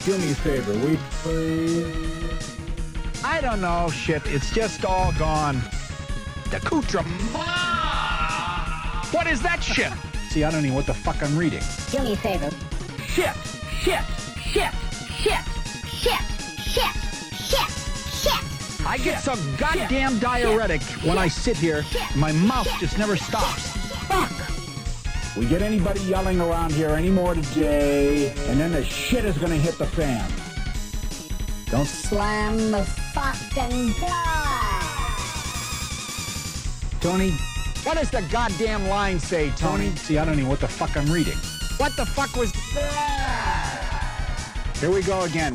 Do me a favor, will you please? I don't know, shit. It's just all gone. The Kutra. What is that shit? See, I don't know what the fuck I'm reading. Do me a favor. Shit, shit, shit, shit, shit, shit, shit, shit. I get some goddamn diuretic when I sit here. My mouth just never stops. Fuck! We get anybody yelling around here anymore today, and then the shit is gonna hit the fan. Don't Slam the fucking door. Tony, what does the goddamn line say, Tony? See, I don't know what the fuck I'm reading. What the fuck was... Here we go again.